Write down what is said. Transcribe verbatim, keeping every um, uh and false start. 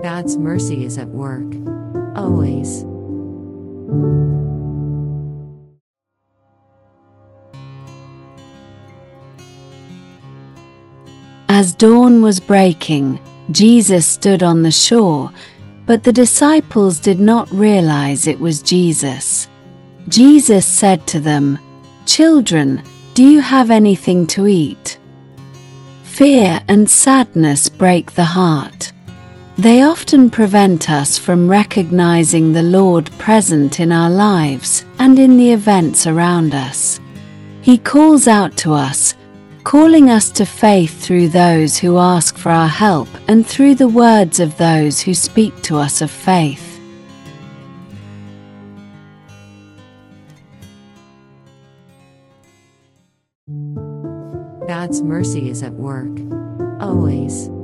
God's mercy is at work, always. As dawn was breaking, Jesus stood on the shore, but the disciples did not realize it was Jesus. Jesus said to them, "Children, do you have anything to eat?" Fear and sadness break the heart. They often prevent us from recognizing the Lord present in our lives and in the events around us. He calls out to us, calling us to faith through those who ask for our help and through the words of those who speak to us of faith. God's mercy is at work, always.